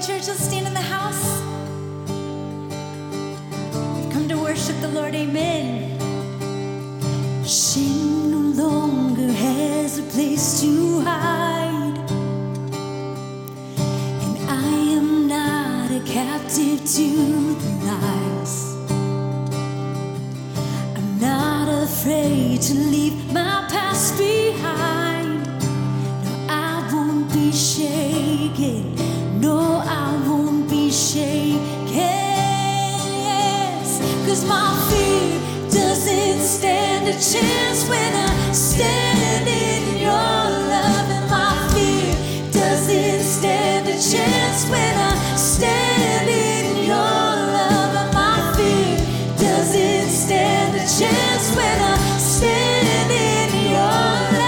church, let's stand in the house. We've come to worship the Lord, amen. Shame no longer has a place to hide, and I am not a captive to the lies. I'm not afraid to leave my past behind. No, I won't be shaken. No, I won't be shaken. Yes, 'cause my fear doesn't stand a chance when I stand in your love. And my fear doesn't stand a chance when I stand in your love. And my fear doesn't stand a chance when I stand in your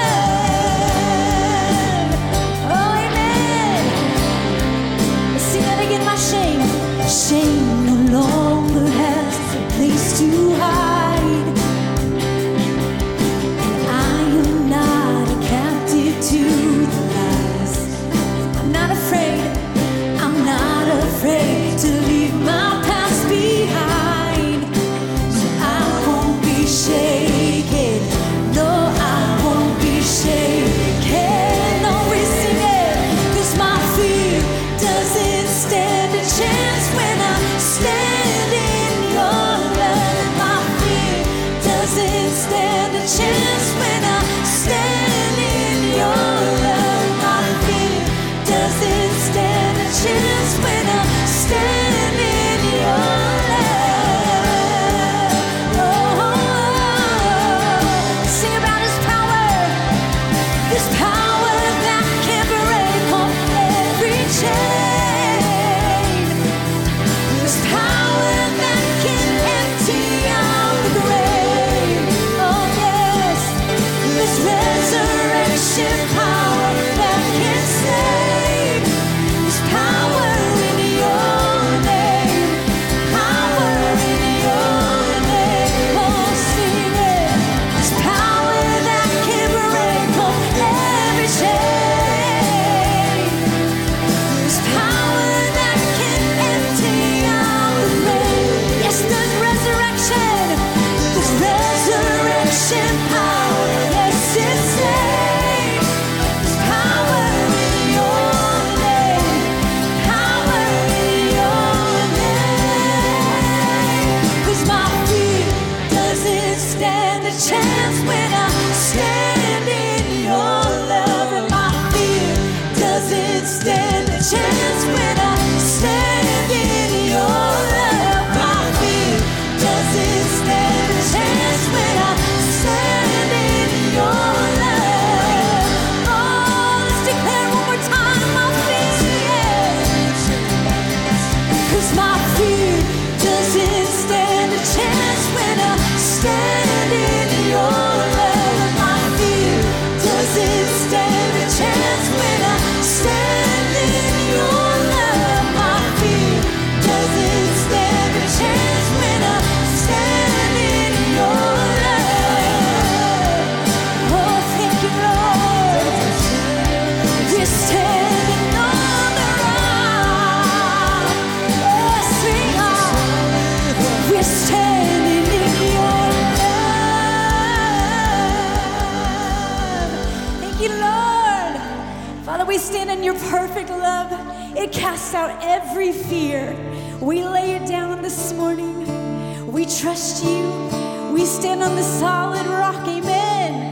love. Oh, amen. Let's sing that again. My shame no longer has a place to hide, and I am not a captive to the lies. I'm not afraid to leave my past behind. So I won't be shaken. No, I won't be shaken. No, we sing it, 'cause my fear doesn't stand a chance when I stand in your love. My fear doesn't stand a chance when I stand in your love. My fear doesn't stand a chance when I stand in your love. Oh, sing about His power. This power that can break off every chain. This power that can empty out the grave. Oh yes, this resurrection power that can save. This power in your name. Power in your name. Oh, sing it. This power that can break off every chain. This power that can empty out the grave. Yes, there's resurrection. There's resurrection power. Yes, it's safe. There's power in your name. Power in your name. 'Cause my fear doesn't stand a chance when I stand in your love. And my fear doesn't stand a chance when I stand in your love. My fear doesn't stand a chance when I stand in your love. Oh, let's declare one more time. My fear, 'cause my fear doesn't stand a chance when I stand in your love. My fear doesn't stand a chance when I stand in your love. My fear doesn't stand a chance when I stand in your love. Oh, thank you, Lord. We're standing on the rock. Yes, we are. We're standing in your love. Thank you, Lord. Father, we stand in your perfect love. It casts out every fear. We lay it down this morning. We trust you. We stand on the solid rock, amen.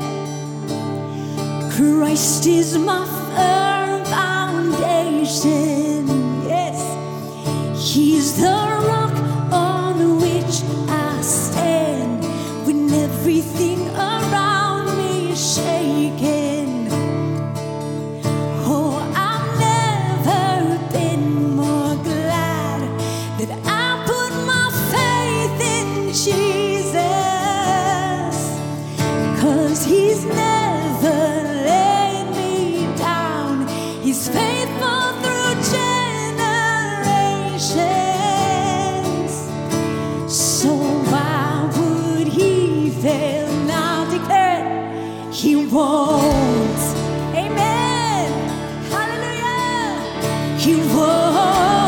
Christ is my firm foundation. Yes, He's the rock on which I stand when everything around me is shaken. Oh, I've never been more glad that I put my faith in Jesus, 'cause He's never let me down. He's faithful through generations. So why would He fail? Now declare it. He won't. Amen. Hallelujah. He won't.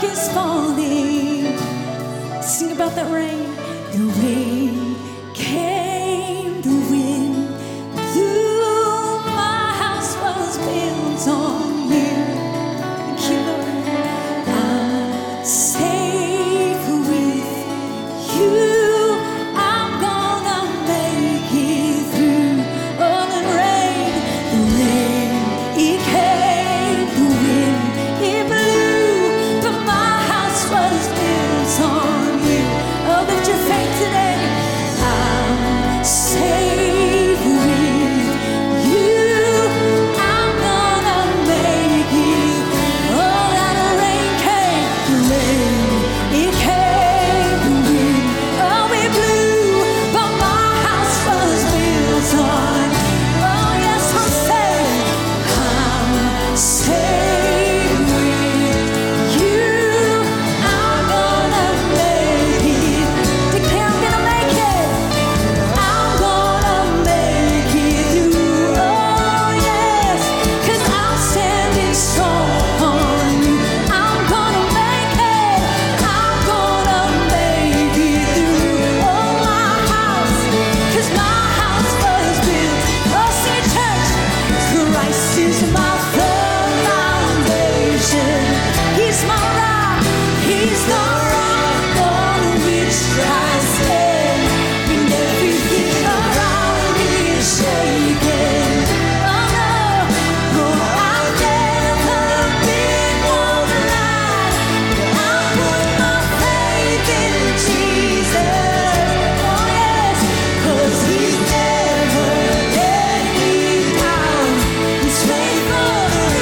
dark is falling. Sing about that rain. The rain came, the wind blew. My house was built on you. Thank you, Lord. I'm safe with you. I'm gonna make it through. Oh, the rain, it came, the wind, it blew, but my house was built on you. Oh, lift your faith today. I'm safe with you. I'm gonna make it. Oh, that rain came, the rain, it came, the wind, oh, it blew, but my house was built on. Oh, yes, I'm safe. I'm safe with you. I'm gonna make it. Declare I'm gonna make it. I'm gonna make it through. Oh, yes, 'cause I'm standing strong on you. I'm gonna make it. I'm gonna make it through. Oh, my house, 'cause my house was built. Oh, see, church, Christ is my firm foundation. He's my rock. He's the rock on which I stand. When everything around me is shaking. Oh no, oh, I've never been more glad that I put my faith in Jesus. Oh yes, 'cause He's never let me down. He's faithful for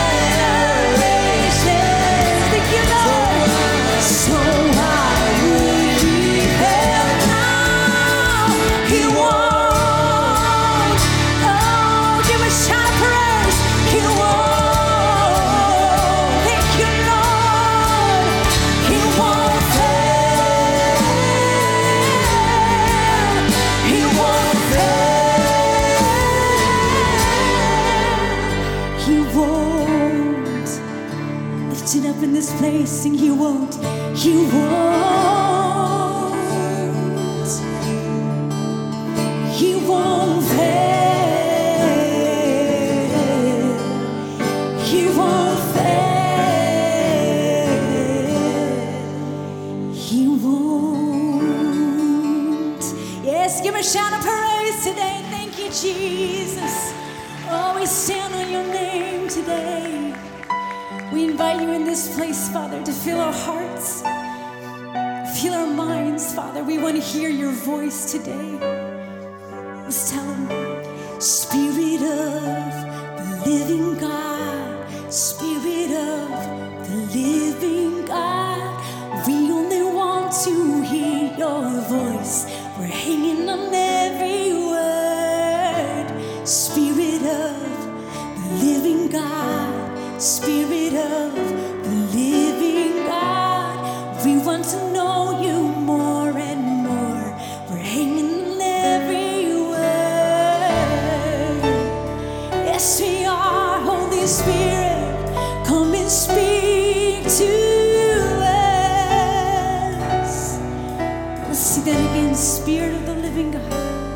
generations. Thank you, Lord. So why would He fail now? He won't. Oh, give a shout of praise. He won't. Thank you, Lord. He won't fail. He won't fail. He won't. Lift it up in this place, sing He won't. He won't. He won't fail. He won't fail. He won't. Yes, give a shout of praise today. Thank you, Jesus. Oh, we stand on your name today. We invite you in this place, Father, to fill our hearts, fill our minds, Father. We want to hear your voice today. Let's tell Him, Spirit of the living God, Spirit of the living God, we only want to hear your voice. We're hanging on every word. Spirit of the living God, Spirit of the living God, we want to know you more and more. We're hanging on every word. Yes, we are. Holy Spirit, come and speak to us. Let's see that again. Spirit of the living God,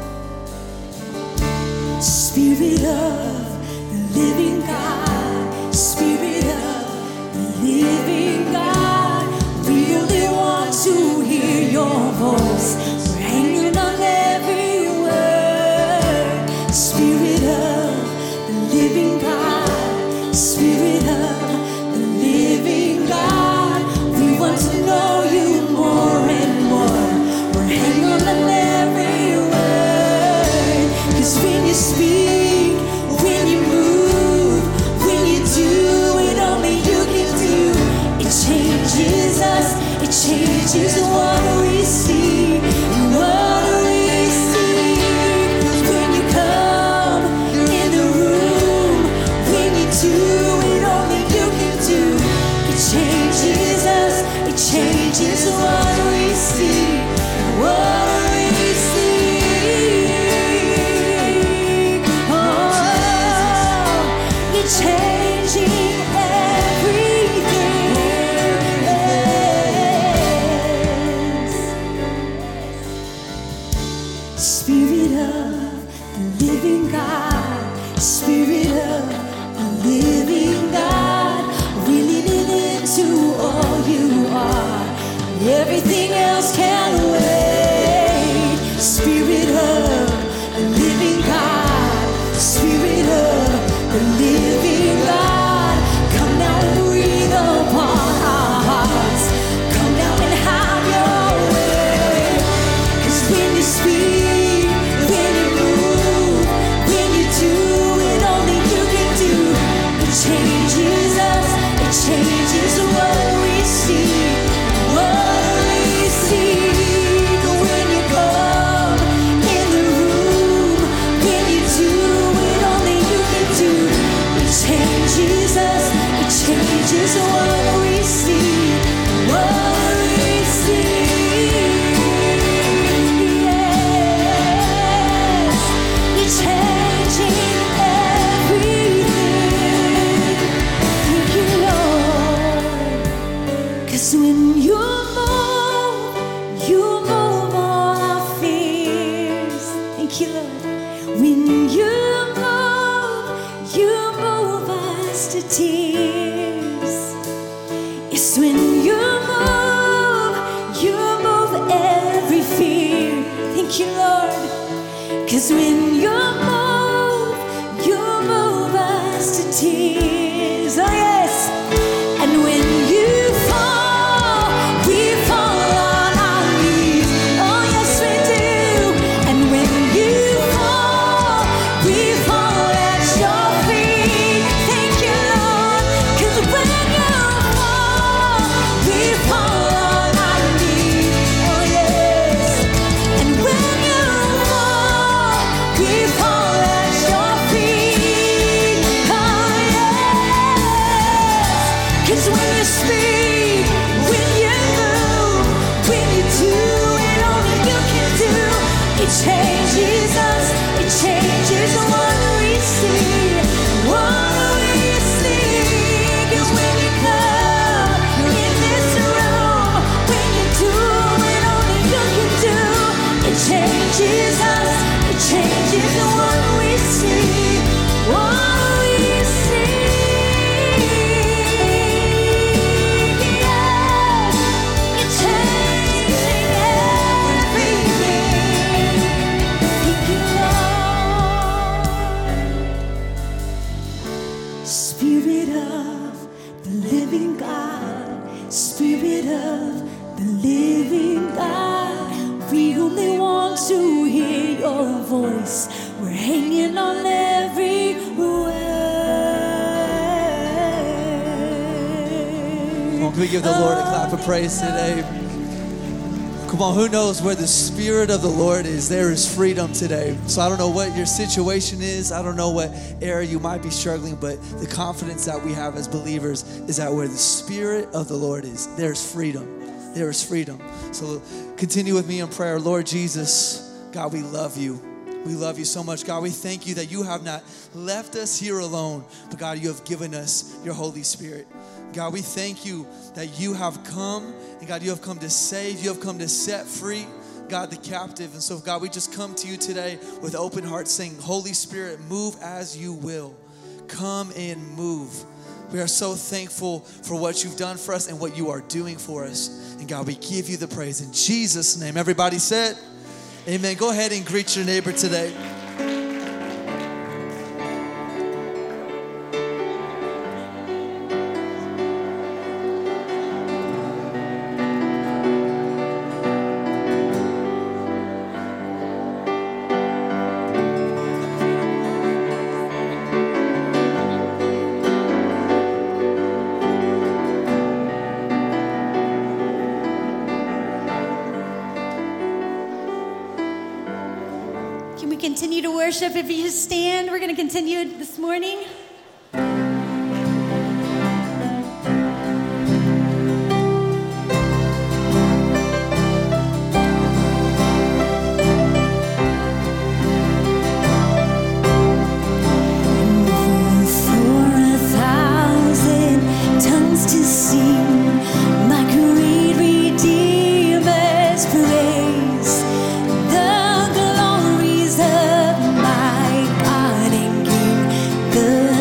Spirit of the living God, Spirit of the living God, we only want to hear your voice. We're hanging on every word. Spirit of the living God, Spirit of the living God, we want to know you more and more. We're hanging on every word. 'Cause when you speak, when you move, when you do it only you can do, it changes us, it changes what we see, and what we see. When you come in the room, when you do it only you can do, it changes us, it changes what we see, and what we see. Oh, you're changing everything. Jesus, it changes what we see, what we see. Yes, you're changing everything. Thank you, Lord. 'Cause when you move all our fears. Thank you, Lord. When you move us to tears. It's when you move every fear. Thank you, Lord. 'Cause when you move us to tears. Oh yes. And when you fall, we fall on our knees. Oh yes, we do. And when you fall, we fall at your feet. Thank you, Lord. 'Cause when you fall, we fall on our knees. Oh yes. And when you fall, we fall at your feet. Oh yes. 'Cause when you speak, when you move, when you do it only you can do, it changes us, it changes what we see, what we see. 'Cause when you come in this room, when you do it only you can do, it changes us, it changes what we see, what we see. Yes, you're changing everything. Thank you, Lord. Spirit of the living God, Spirit of the living God, we only want to hear your voice. We're hanging on every word. Come on, can we give the Lord a clap of praise today? Come on, who knows where the Spirit of the Lord is? There is freedom today. So I don't know what your situation is. I don't know what area you might be struggling, but the confidence that we have as believers is that where the Spirit of the Lord is, there's freedom. There is freedom. So continue with me in prayer. Lord Jesus, God, we love you. We love you so much. God, we thank you that you have not left us here alone, but God, you have given us your Holy Spirit. God, we thank you that you have come, and God, you have come to save, you have come to set free, God, the captive. And so, God, we just come to you today with open hearts saying, Holy Spirit, move as you will. Come and move. We are so thankful for what you've done for us and what you are doing for us. And God, we give you the praise in Jesus' name. Everybody said, amen. Go ahead and greet your neighbor today. Can we continue to worship? If you just stand, we're going to continue this morning. The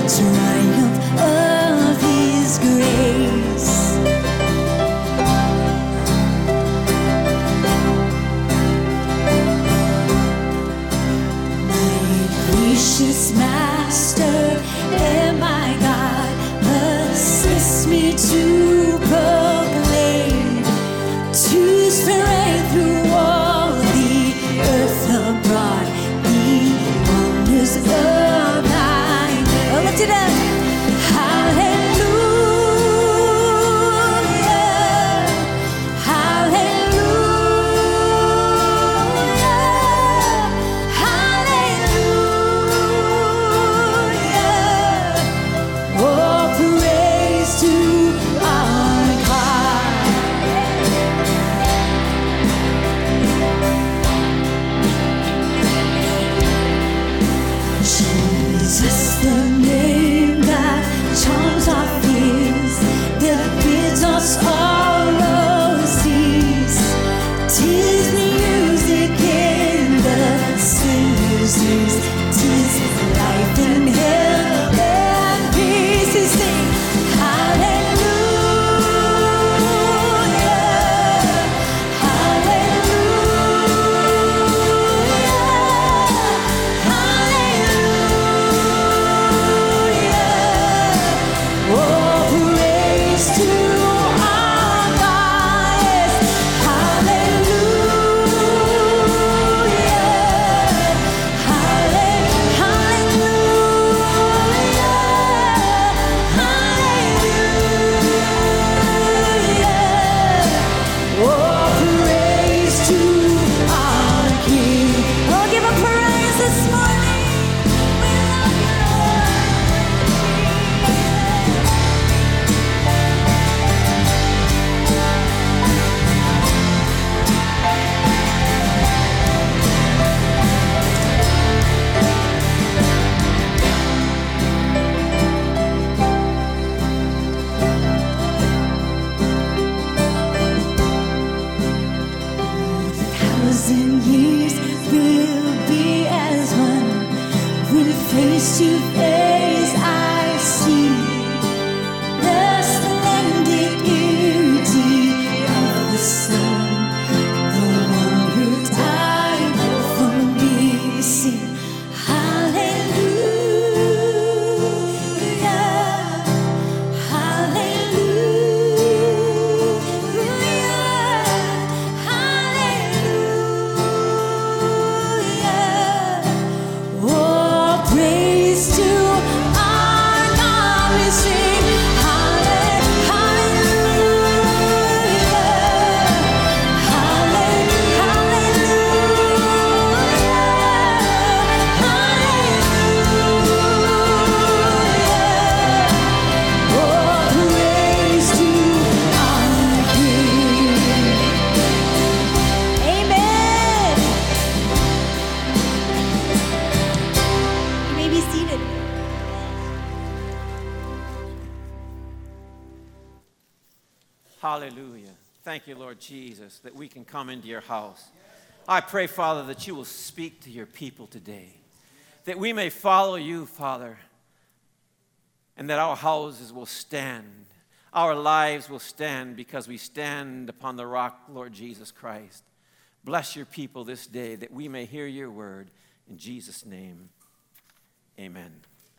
Hallelujah. Thank you, Lord Jesus, that we can come into your house. I pray, Father, that you will speak to your people today, that we may follow you, Father, and that our houses will stand. Our lives will stand because we stand upon the rock, Lord Jesus Christ. Bless your people this day that we may hear your word. In Jesus' name, amen.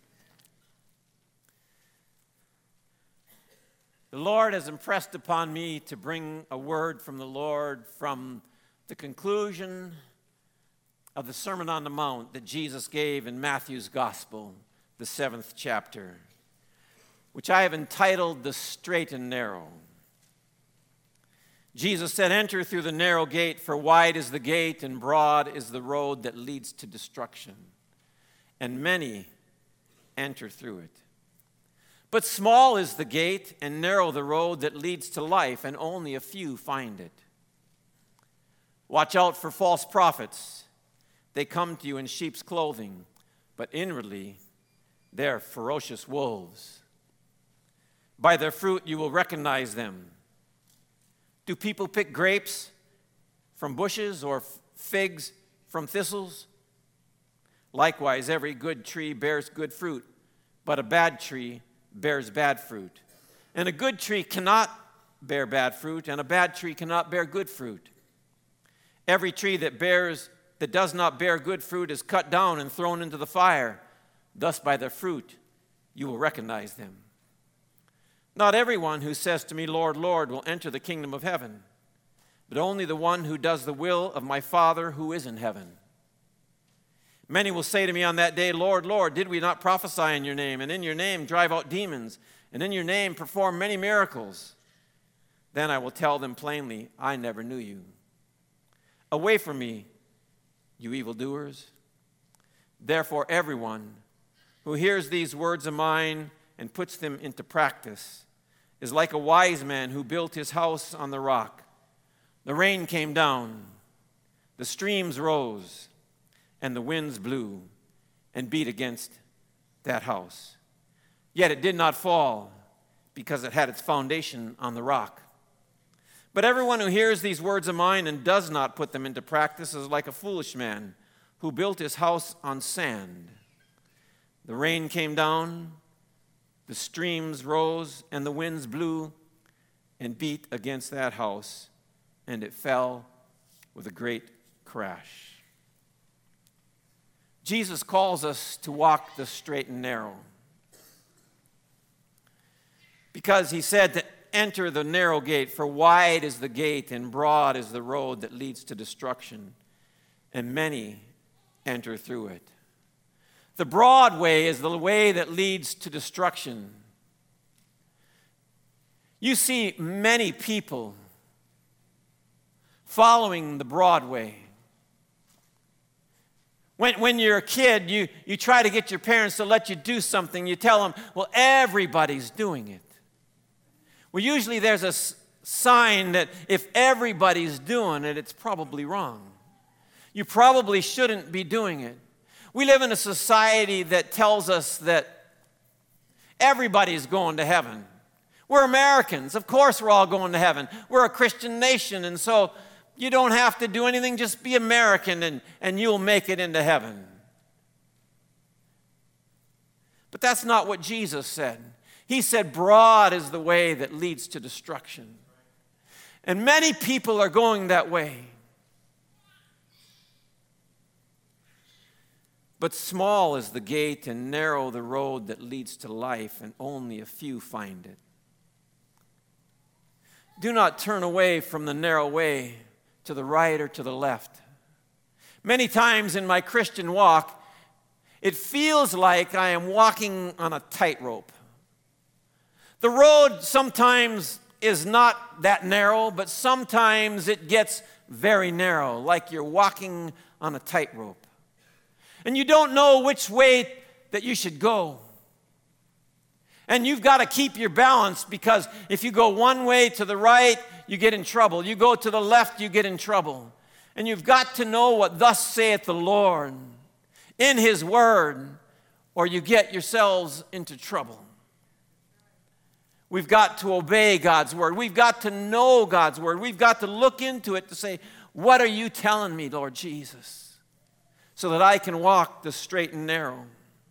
The Lord has impressed upon me to bring a word from the Lord from the conclusion of the Sermon on the Mount that Jesus gave in Matthew's Gospel, the 7th chapter, which I have entitled The Straight and Narrow. Jesus said, "Enter through the narrow gate, for wide is the gate and broad is the road that leads to destruction, and many enter through it. But small is the gate and narrow the road that leads to life, and only a few find it. Watch out for false prophets. They come to you in sheep's clothing, but inwardly they're ferocious wolves. By their fruit you will recognize them. Do people pick grapes from bushes or figs from thistles? Likewise, every good tree bears good fruit, but a bad tree bears bad fruit. And a good tree cannot bear bad fruit, and a bad tree cannot bear good fruit. Every tree that does not bear good fruit is cut down and thrown into the fire. Thus by their fruit you will recognize them. Not everyone who says to me, 'Lord, Lord,' will enter the kingdom of heaven, but only the one who does the will of my Father who is in heaven. Many will say to me on that day, 'Lord, Lord, did we not prophesy in your name, and in your name drive out demons, and in your name perform many miracles?' Then I will tell them plainly, 'I never knew you. Away from me, you evildoers.' Therefore, everyone who hears these words of mine and puts them into practice is like a wise man who built his house on the rock. The rain came down, the streams rose, and the winds blew and beat against that house. Yet it did not fall, because it had its foundation on the rock. But everyone who hears these words of mine and does not put them into practice is like a foolish man who built his house on sand. The rain came down, the streams rose, and the winds blew and beat against that house, and it fell with a great crash." Jesus calls us to walk the straight and narrow, because he said to enter the narrow gate, for wide is the gate and broad is the road that leads to destruction, and many enter through it. The broad way is the way that leads to destruction. You see many people following the broad way. When you're a kid, you try to get your parents to let you do something. You tell them, well, everybody's doing it. Well, usually there's a sign that if everybody's doing it, it's probably wrong. You probably shouldn't be doing it. We live in a society that tells us that everybody's going to heaven. We're Americans. Of course we're all going to heaven. We're a Christian nation, and so you don't have to do anything. Just be American and you'll make it into heaven. But that's not what Jesus said. He said broad is the way that leads to destruction. And many people are going that way. But small is the gate and narrow the road that leads to life, and only a few find it. Do not turn away from the narrow way to the right or to the left. Many times in my Christian walk, it feels like I am walking on a tightrope. The road sometimes is not that narrow, but sometimes it gets very narrow, like you're walking on a tightrope. And you don't know which way that you should go. And you've got to keep your balance, because if you go one way to the right, you get in trouble. You go to the left, you get in trouble. And you've got to know what thus saith the Lord in His Word, or you get yourselves into trouble. We've got to obey God's word. We've got to know God's word. We've got to look into it to say, what are you telling me, Lord Jesus, so that I can walk the straight and narrow?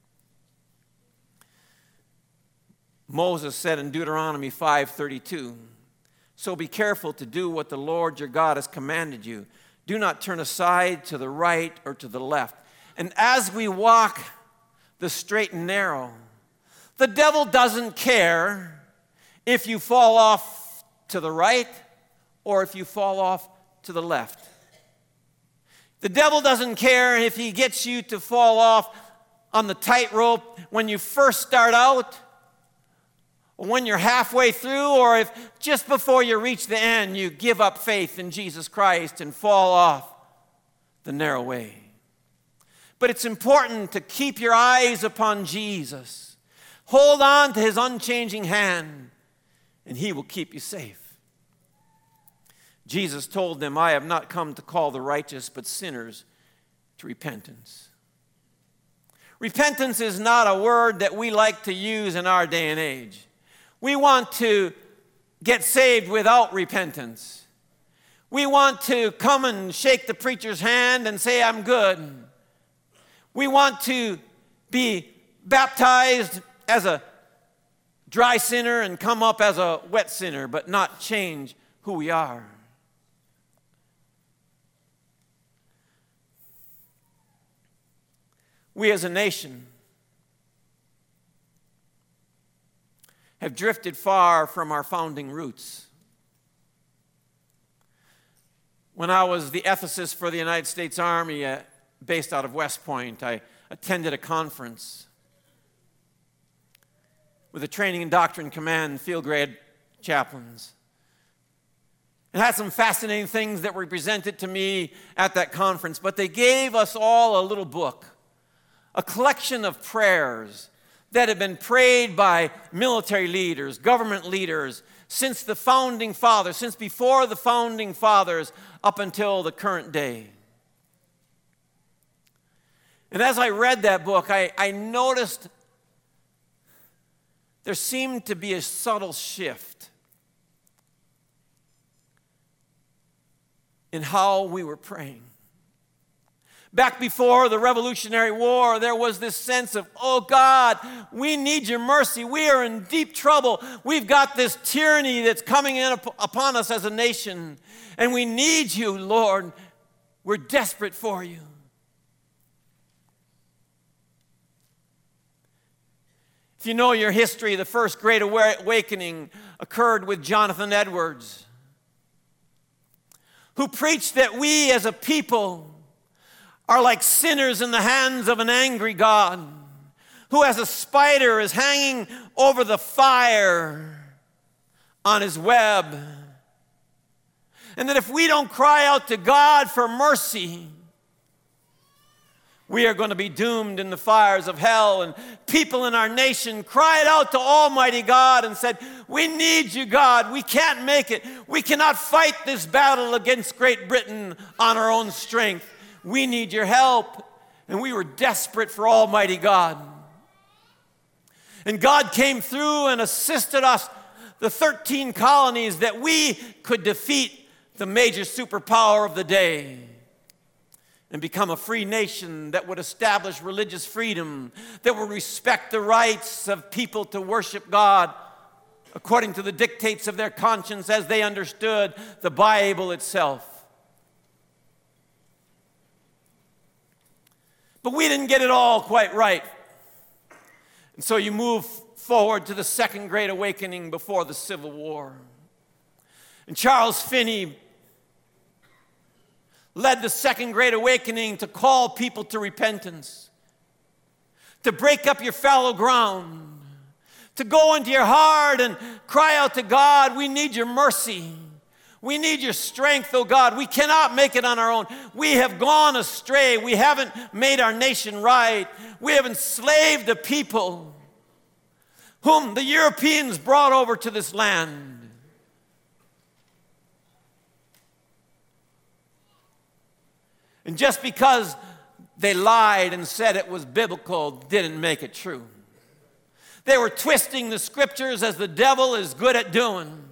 Moses said in Deuteronomy 5:32, so be careful to do what the Lord your God has commanded you. Do not turn aside to the right or to the left. And as we walk the straight and narrow, the devil doesn't care if you fall off to the right or if you fall off to the left. The devil doesn't care if he gets you to fall off on the tightrope when you first start out, or when you're halfway through, or if just before you reach the end you give up faith in Jesus Christ and fall off the narrow way. But it's important to keep your eyes upon Jesus. Hold on to his unchanging hand, and he will keep you safe. Jesus told them, I have not come to call the righteous, but sinners to repentance. Repentance is not a word that we like to use in our day and age. We want to get saved without repentance. We want to come and shake the preacher's hand and say, I'm good. We want to be baptized as a dry sinner and come up as a wet sinner, but not change who we are. We as a nation have drifted far from our founding roots. When I was the ethicist for the United States Army based out of West Point, I attended a conference with the Training and Doctrine Command field grade chaplains. It had some fascinating things that were presented to me at that conference, but they gave us all a little book, a collection of prayers that had been prayed by military leaders, government leaders, since the founding fathers, since before the founding fathers up until the current day. And as I read that book, I noticed there seemed to be a subtle shift in how we were praying. Back before the Revolutionary War, there was this sense of, oh God, we need your mercy. We are in deep trouble. We've got this tyranny that's coming in upon us as a nation, and we need you, Lord. We're desperate for you. If you know your history, the first Great Awakening occurred with Jonathan Edwards, who preached that we as a people are like sinners in the hands of an angry God, who as a spider is hanging over the fire on his web. And that if we don't cry out to God for mercy, we are going to be doomed in the fires of hell. And people in our nation cried out to Almighty God and said, we need you, God. We can't make it. We cannot fight this battle against Great Britain on our own strength. We need your help. And we were desperate for Almighty God. And God came through and assisted us, the 13 colonies, that we could defeat the major superpower of the day and become a free nation that would establish religious freedom, that would respect the rights of people to worship God according to the dictates of their conscience as they understood the Bible itself. But we didn't get it all quite right. And so you move forward to the Second Great Awakening before the Civil War. And Charles Finney led the Second Great Awakening to call people to repentance, to break up your fallow ground, to go into your heart and cry out to God, we need your mercy. We need your strength, oh God. We cannot make it on our own. We have gone astray. We haven't made our nation right. We have enslaved the people whom the Europeans brought over to this land. And just because they lied and said it was biblical didn't make it true. They were twisting the scriptures as the devil is good at doing.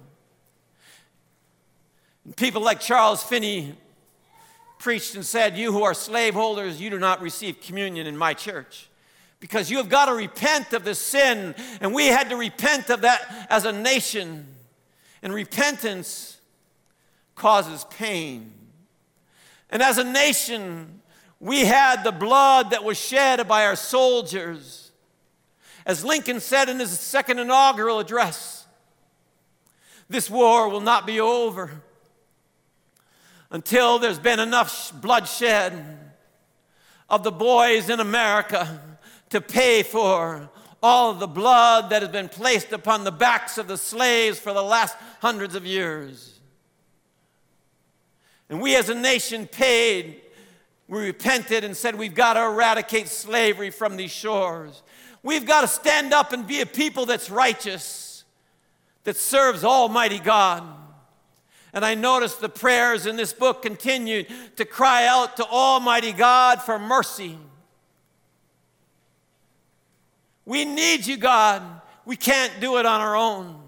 And people like Charles Finney preached and said, "You who are slaveholders, you do not receive communion in my church, because you have got to repent of this sin." And we had to repent of that as a nation. And repentance causes pain. And as a nation, we had the blood that was shed by our soldiers. As Lincoln said in his second inaugural address, this war will not be over until there's been enough bloodshed of the boys in America to pay for all of the blood that has been placed upon the backs of the slaves for the last hundreds of years. And we as a nation paid. We repented and said we've got to eradicate slavery from these shores. We've got to stand up and be a people that's righteous, that serves Almighty God. And I noticed the prayers in this book continued to cry out to Almighty God for mercy. We need you, God. We can't do it on our own.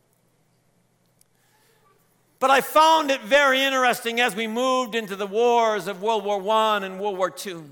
But I found it very interesting as we moved into the wars of World War I and World War II,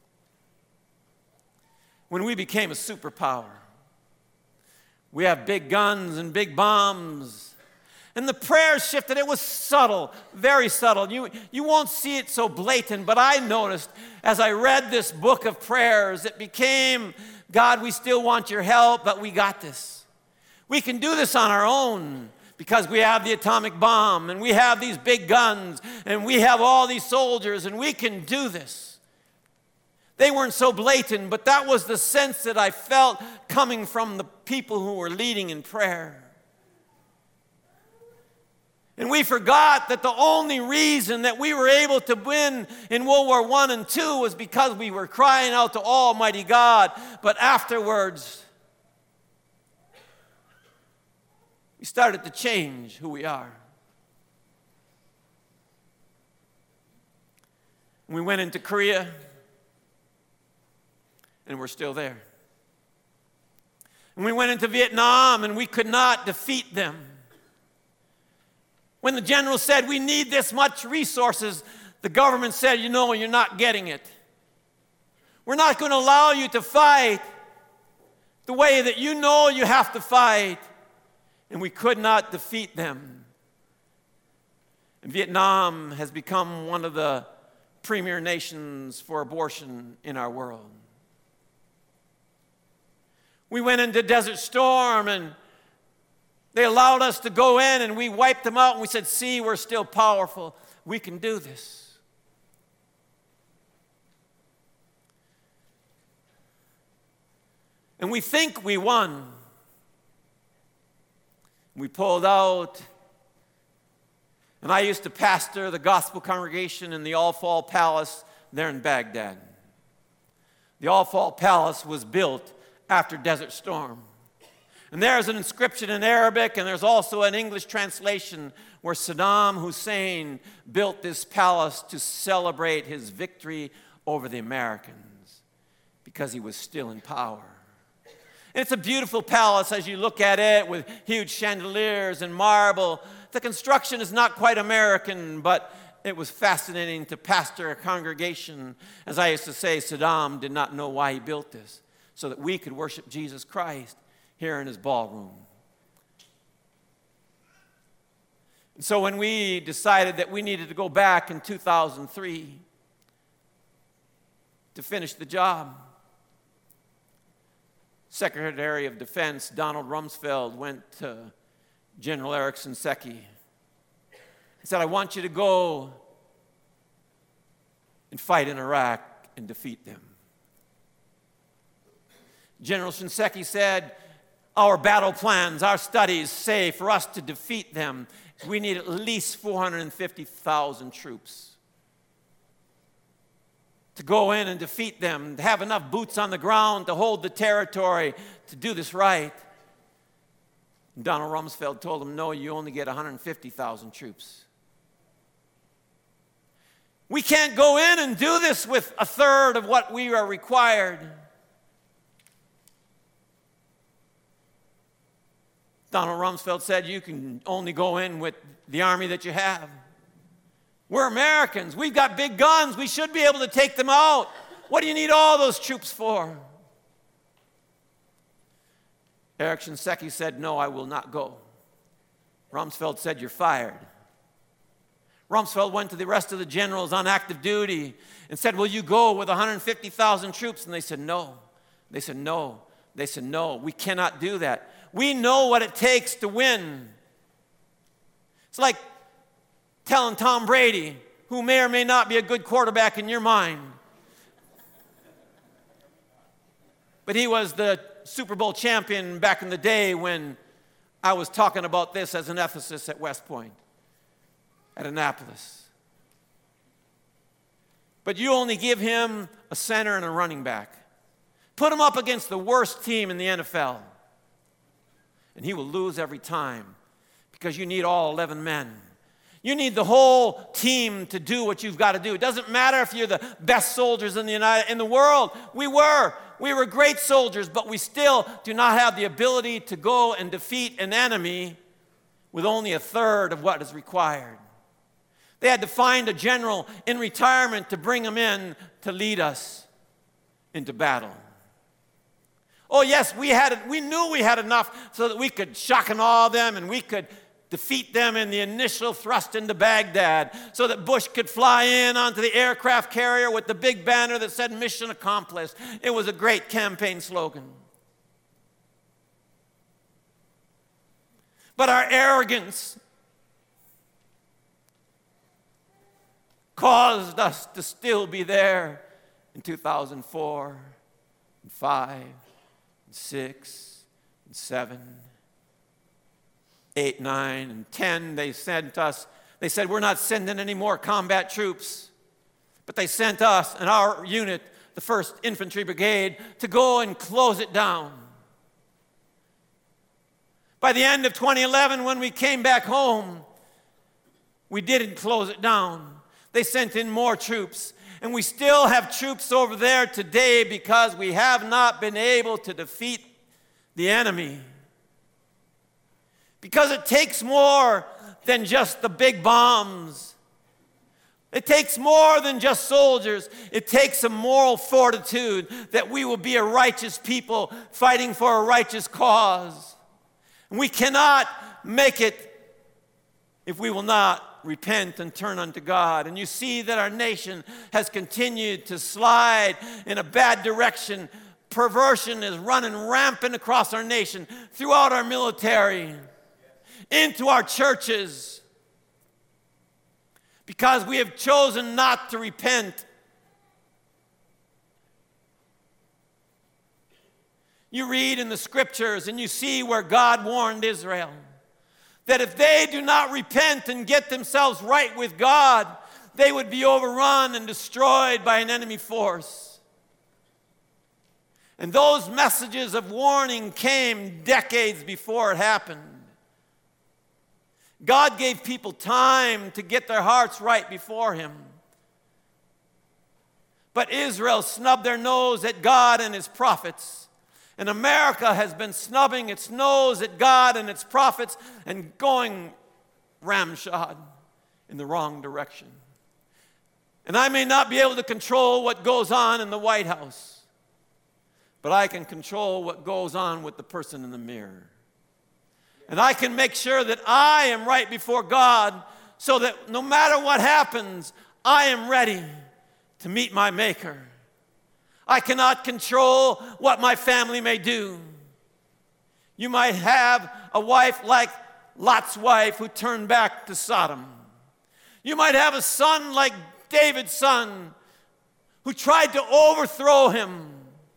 when we became a superpower. We have big guns and big bombs. And the prayers shifted. It was subtle, very subtle. You won't see it so blatant, but I noticed as I read this book of prayers, it became, God, we still want your help, but we got this. We can do this on our own because we have the atomic bomb and we have these big guns and we have all these soldiers and we can do this. They weren't so blatant, but that was the sense that I felt coming from the people who were leading in prayer. And we forgot that the only reason that we were able to win in World War I and II was because we were crying out to Almighty God. But afterwards, we started to change who we are. We went into Korea, and we're still there. And we went into Vietnam, and we could not defeat them. When the general said, we need this much resources, the government said, you know, you're not getting it. We're not going to allow you to fight the way that you know you have to fight. And we could not defeat them. And Vietnam has become one of the premier nations for abortion in our world. We went into Desert Storm, and they allowed us to go in, and we wiped them out, and we said, see, we're still powerful. We can do this. And we think we won. We pulled out, and I used to pastor the gospel congregation in the Al-Fal Palace there in Baghdad. The Al-Fal Palace was built after Desert Storm. And there's an inscription in Arabic, and there's also an English translation where Saddam Hussein built this palace to celebrate his victory over the Americans because he was still in power. And it's a beautiful palace as you look at it with huge chandeliers and marble. The construction is not quite American, but it was fascinating to pastor a congregation. As I used to say, Saddam did not know why he built this, so that we could worship Jesus Christ here in his ballroom. And so when we decided that we needed to go back in 2003 to finish the job, Secretary of Defense Donald Rumsfeld went to General Eric Shinseki. He said, I want you to go and fight in Iraq and defeat them. General Shinseki said, our battle plans, our studies say for us to defeat them, we need at least 450,000 troops to go in and defeat them, to have enough boots on the ground to hold the territory, to do this right. And Donald Rumsfeld told him, no, you only get 150,000 troops. We can't go in and do this with a third of what we are required. Donald Rumsfeld said, you can only go in with the army that you have. We're Americans. We've got big guns. We should be able to take them out. What do you need all those troops for? Eric Shinseki said, no, I will not go. Rumsfeld said, you're fired. Rumsfeld went to the rest of the generals on active duty and said, will you go with 150,000 troops? And they said, no. They said, no. They said, no, we cannot do that. We know what it takes to win. It's like telling Tom Brady, who may or may not be a good quarterback in your mind, but he was the Super Bowl champion back in the day when I was talking about this as an ethicist at West Point, at Annapolis. But you only give him a center and a running back. Put him up against the worst team in the NFL, and he will lose every time because you need all 11 men. You need the whole team to do what you've got to do. It doesn't matter if you're the best soldiers in the world. We were great soldiers, but we still do not have the ability to go and defeat an enemy with only a third of what is required. They had to find a general in retirement to bring him in to lead us into battle. Oh yes, we knew we had enough so that we could shock and awe them and we could defeat them in the initial thrust into Baghdad so that Bush could fly in onto the aircraft carrier with the big banner that said mission accomplished. It was a great campaign slogan. But our arrogance caused us to still be there in 2004 and 5 and 6 and 7 8, 9, and 10, they said, we're not sending any more combat troops. But they sent us and our unit, the 1st Infantry Brigade, to go and close it down. By the end of 2011, when we came back home, we didn't close it down. They sent in more troops. And we still have troops over there today because we have not been able to defeat the enemy. Because it takes more than just the big bombs. It takes more than just soldiers. It takes a moral fortitude that we will be a righteous people fighting for a righteous cause. And we cannot make it if we will not repent and turn unto God. And you see that our nation has continued to slide in a bad direction. Perversion is running rampant across our nation, throughout our military, into our churches, because we have chosen not to repent. You read in the scriptures and you see where God warned Israel that if they do not repent and get themselves right with God, they would be overrun and destroyed by an enemy force. And those messages of warning came decades before it happened. God gave people time to get their hearts right before Him. But Israel snubbed their nose at God and His prophets. And America has been snubbing its nose at God and its prophets and going ramshod in the wrong direction. And I may not be able to control what goes on in the White House, but I can control what goes on with the person in the mirror. And I can make sure that I am right before God so that no matter what happens, I am ready to meet my Maker. I cannot control what my family may do. You might have a wife like Lot's wife who turned back to Sodom. You might have a son like David's son who tried to overthrow him.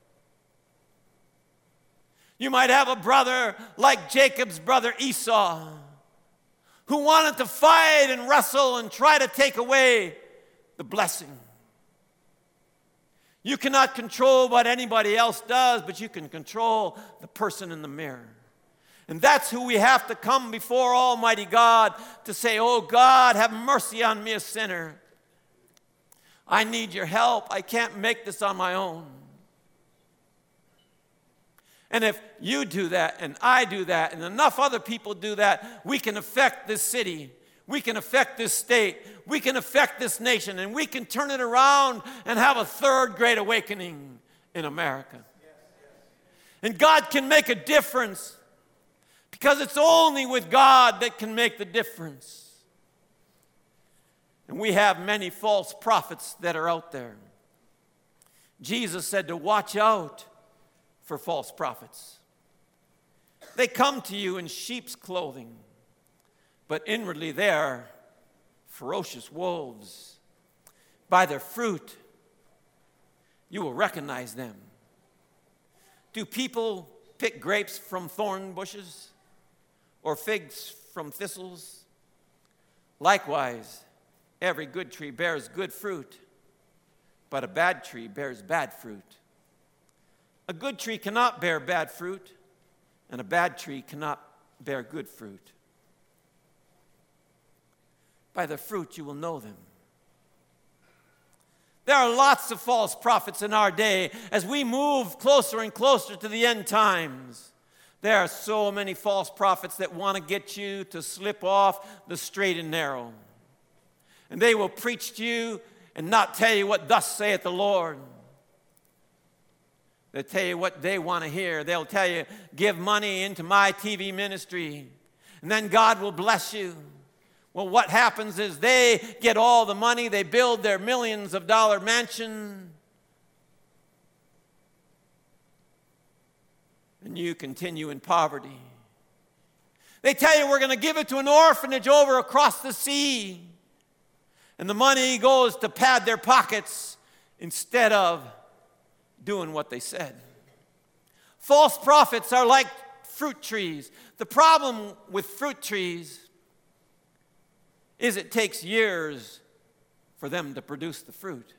You might have a brother like Jacob's brother Esau, who wanted to fight and wrestle and try to take away the blessing. You cannot control what anybody else does, but you can control the person in the mirror. And that's who we have to come before Almighty God to say, oh God, have mercy on me, a sinner. I need your help. I can't make this on my own. And if you do that, and I do that, and enough other people do that, we can affect this city. We can affect this state. We can affect this nation. And we can turn it around and have a third great awakening in America. And God can make a difference, because it's only with God that can make the difference. And we have many false prophets that are out there. Jesus said to watch out for false prophets. They come to you in sheep's clothing, but inwardly they are ferocious wolves. By their fruit, you will recognize them. Do people pick grapes from thorn bushes or figs from thistles? Likewise, every good tree bears good fruit, but a bad tree bears bad fruit. A good tree cannot bear bad fruit, and a bad tree cannot bear good fruit. By the fruit you will know them. There are lots of false prophets in our day as we move closer and closer to the end times. There are so many false prophets that want to get you to slip off the straight and narrow. And they will preach to you and not tell you what thus saith the Lord. They'll tell you what they want to hear. They'll tell you, give money into my TV ministry, and then God will bless you. Well, what happens is they get all the money, they build their millions of dollar mansion, and you continue in poverty. They tell you, we're going to give it to an orphanage over across the sea, and the money goes to pad their pockets instead of doing what they said. False prophets are like fruit trees. The problem with fruit trees is it takes years for them to produce the fruit.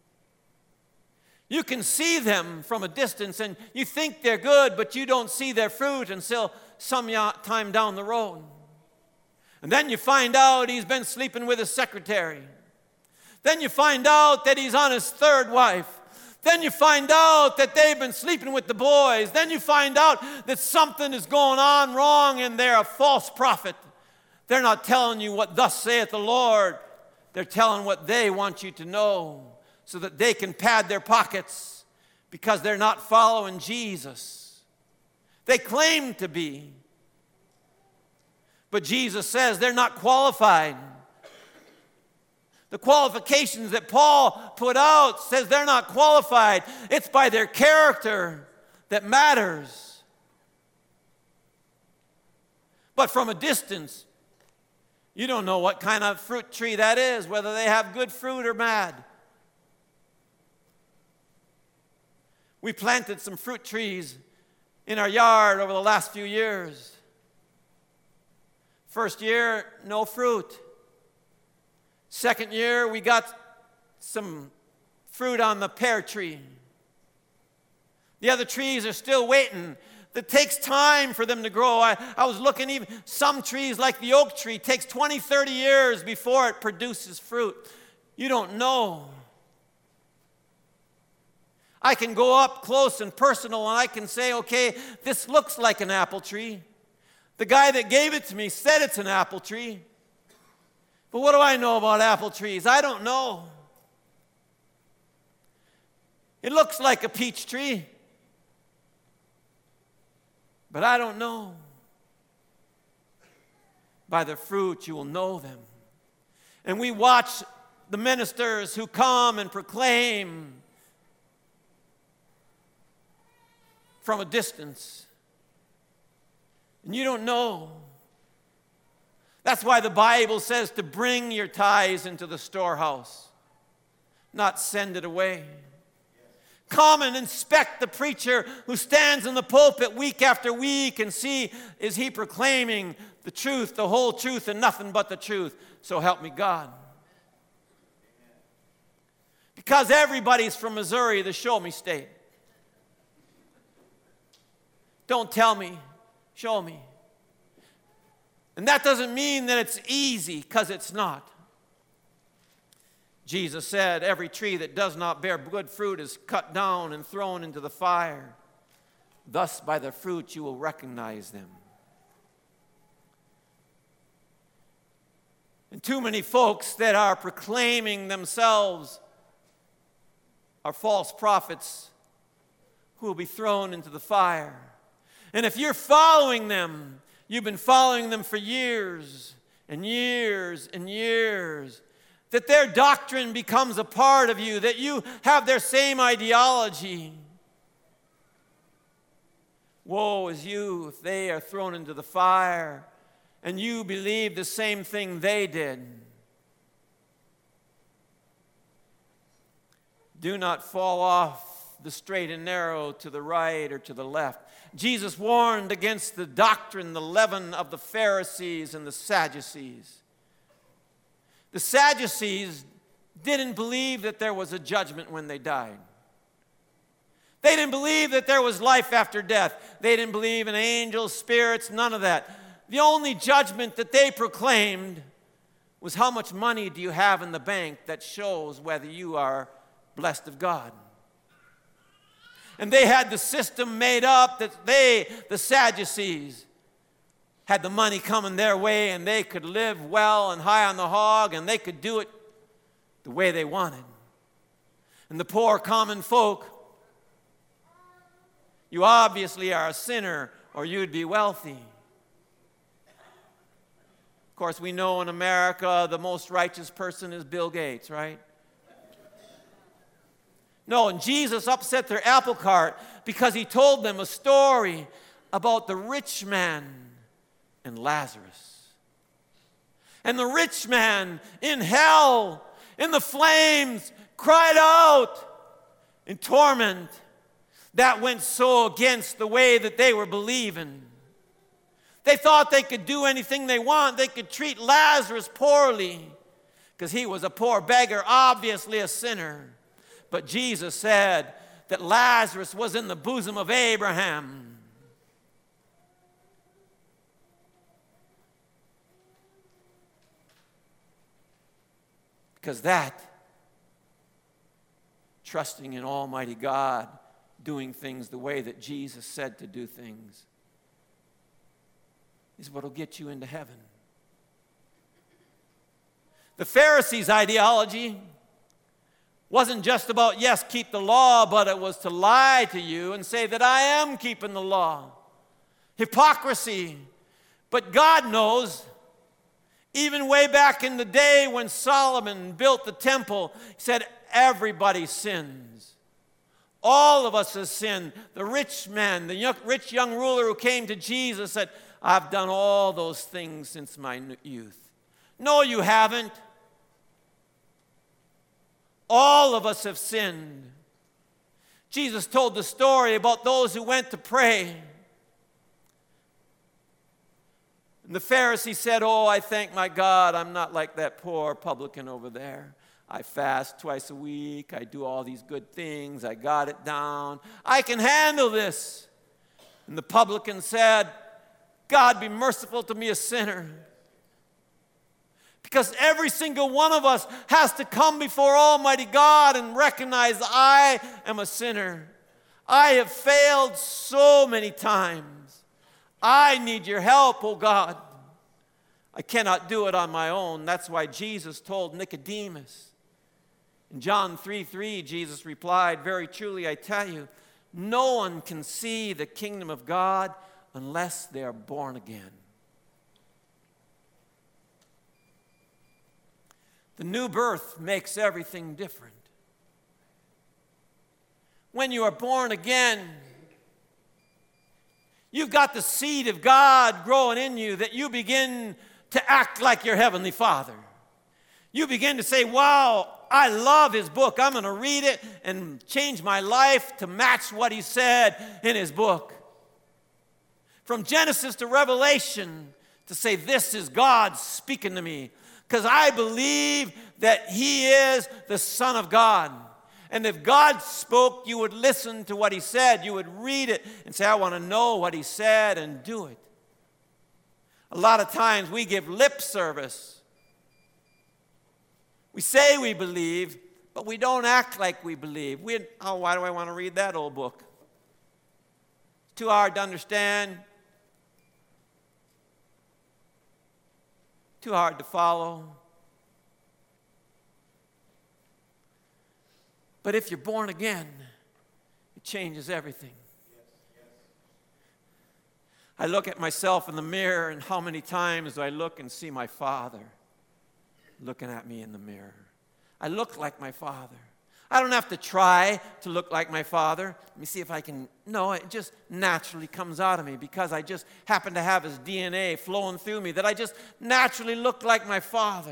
You can see them from a distance and you think they're good, but you don't see their fruit until some time down the road. And then you find out he's been sleeping with his secretary. Then you find out that he's on his third wife. Then you find out that they've been sleeping with the boys. Then you find out that something is going on wrong and they're a false prophet. They're not telling you what thus saith the Lord. They're telling what they want you to know so that they can pad their pockets because they're not following Jesus. They claim to be. But Jesus says they're not qualified. The qualifications that Paul put out says they're not qualified. It's by their character that matters. But from a distance, you don't know what kind of fruit tree that is, whether they have good fruit or bad. We planted some fruit trees in our yard over the last few years. First year, no fruit. Second year, we got some fruit on the pear tree. The other trees are still waiting. It takes time for them to grow. I was looking, even some trees like the oak tree takes 20, 30 years before it produces fruit. You don't know. I can go up close and personal and I can say, okay, this looks like an apple tree. The guy that gave it to me said it's an apple tree. But what do I know about apple trees? I don't know. It looks like a peach tree, but I don't know. By the fruit you will know them. And we watch the ministers who come and proclaim from a distance. And you don't know. That's why the Bible says to bring your tithes into the storehouse, not send it away. Come and inspect the preacher who stands in the pulpit week after week and see, is he proclaiming the truth, the whole truth, and nothing but the truth? So help me God. Because everybody's from Missouri, the show me state. Don't tell me, show me. And that doesn't mean that it's easy, because it's not. Jesus said, every tree that does not bear good fruit is cut down and thrown into the fire. Thus, by their fruit, you will recognize them. And too many folks that are proclaiming themselves are false prophets who will be thrown into the fire. And if you're following them, you've been following them for years and years and years, that their doctrine becomes a part of you, that you have their same ideology. Woe is you if they are thrown into the fire and you believe the same thing they did. Do not fall off the straight and narrow to the right or to the left. Jesus warned against the doctrine, the leaven of the Pharisees and the Sadducees. The Sadducees didn't believe that there was a judgment when they died. They didn't believe that there was life after death. They didn't believe in angels, spirits, none of that. The only judgment that they proclaimed was how much money do you have in the bank that shows whether you are blessed of God. And they had the system made up that the Sadducees, had the money coming their way and they could live well and high on the hog and they could do it the way they wanted. And the poor common folk, you obviously are a sinner or you'd be wealthy. Of course, we know in America the most righteous person is Bill Gates, right? No, and Jesus upset their apple cart because he told them a story about the rich man and Lazarus. And the rich man in hell, in the flames, cried out in torment. That went so against the way that they were believing. They thought they could do anything they want. They could treat Lazarus poorly because he was a poor beggar, obviously a sinner. But Jesus said that Lazarus was in the bosom of Abraham. Because that, trusting in Almighty God, doing things the way that Jesus said to do things, is what will get you into heaven. The Pharisees' ideology wasn't just about, yes, keep the law, but it was to lie to you and say that I am keeping the law. Hypocrisy. But God knows, even way back in the day when Solomon built the temple, he said, everybody sins. All of us have sinned. The rich man, the rich young ruler who came to Jesus said, I've done all those things since my youth. No, you haven't. All of us have sinned. Jesus told the story about those who went to pray. And the Pharisee said, oh, I thank my God I'm not like that poor publican over there. I fast twice a week. I do all these good things. I got it down. I can handle this. And the publican said, God, be merciful to me, a sinner. Because every single one of us has to come before Almighty God and recognize I am a sinner. I have failed so many times. I need your help, oh God. I cannot do it on my own. That's why Jesus told Nicodemus. In John 3:3, Jesus replied, very truly I tell you, no one can see the kingdom of God unless they are born again. The new birth makes everything different. When you are born again, you've got the seed of God growing in you that you begin to act like your Heavenly Father. You begin to say, wow, I love His book. I'm going to read it and change my life to match what He said in His book. From Genesis to Revelation, to say, this is God speaking to me. Because I believe that He is the Son of God. And if God spoke, you would listen to what He said. You would read it and say, I want to know what He said, and do it. A lot of times we give lip service. We say we believe, but we don't act like we believe. Why do I want to read that old book? too hard to understand, too hard to follow. But if you're born again, it changes everything. I look at myself in the mirror, and how many times do I look and see my Father looking at me in the mirror? I look like my Father. I don't have to try to look like my Father. Let me see if I can. No, it just naturally comes out of me because I just happen to have His DNA flowing through me, that I just naturally look like my Father.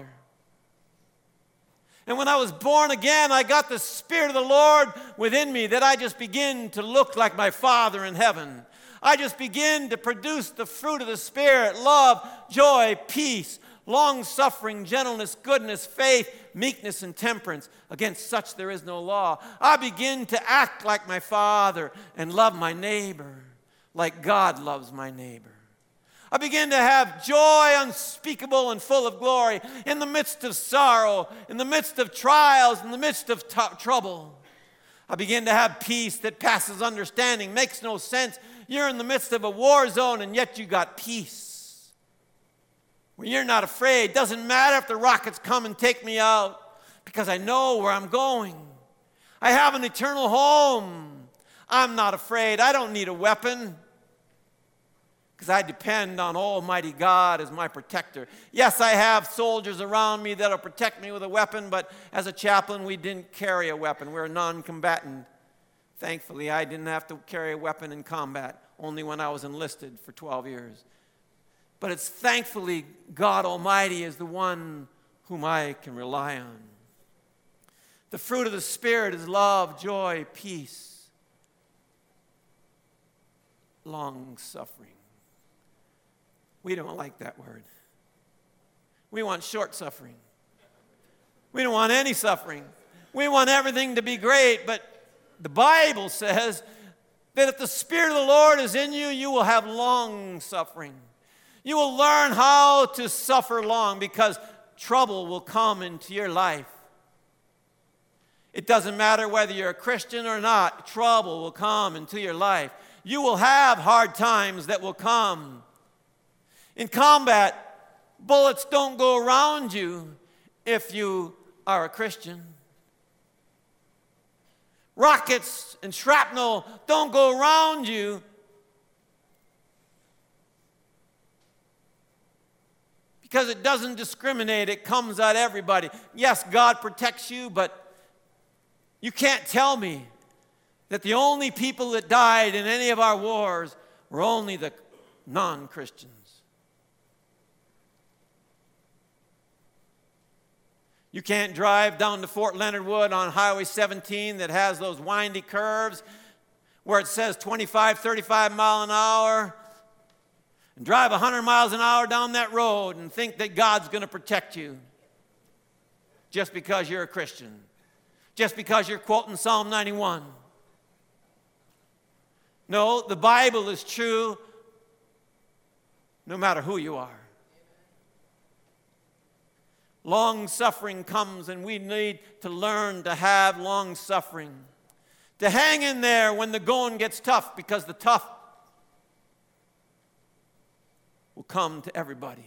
And when I was born again, I got the Spirit of the Lord within me, that I just begin to look like my Father in heaven. I just begin to produce the fruit of the Spirit: love, joy, peace, long-suffering, gentleness, goodness, faith, meekness, and temperance. Against such there is no law. I begin to act like my Father and love my neighbor like God loves my neighbor. I begin to have joy unspeakable and full of glory in the midst of sorrow, in the midst of trials, in the midst of trouble. I begin to have peace that passes understanding. Makes no sense. You're in the midst of a war zone and yet you got peace. When you're not afraid, doesn't matter if the rockets come and take me out, because I know where I'm going. I have an eternal home. I'm not afraid. I don't need a weapon, because I depend on Almighty God as my protector. Yes, I have soldiers around me that'll protect me with a weapon, but as a chaplain, we didn't carry a weapon. We're a non-combatant. Thankfully, I didn't have to carry a weapon in combat, only when I was enlisted for 12 years. But it's thankfully God Almighty is the one whom I can rely on. The fruit of the Spirit is love, joy, peace, long-suffering. We don't like that word. We want short suffering. We don't want any suffering. We want everything to be great, but the Bible says that if the Spirit of the Lord is in you, you will have long suffering. You will learn how to suffer long, because trouble will come into your life. It doesn't matter whether you're a Christian or not, trouble will come into your life. You will have hard times that will come. In combat, bullets don't go around you if you are a Christian. Rockets and shrapnel don't go around you because it doesn't discriminate. It comes at everybody. Yes, God protects you, but you can't tell me that the only people that died in any of our wars were only the non-Christians. You can't drive down to Fort Leonard Wood on Highway 17 that has those windy curves where it says 25, 35 mile an hour and drive 100 miles an hour down that road and think that God's going to protect you just because you're a Christian, just because you're quoting Psalm 91. No, the Bible is true no matter who you are. Long suffering comes, and we need to learn to have long suffering, to hang in there when the going gets tough, because the tough will come to everybody.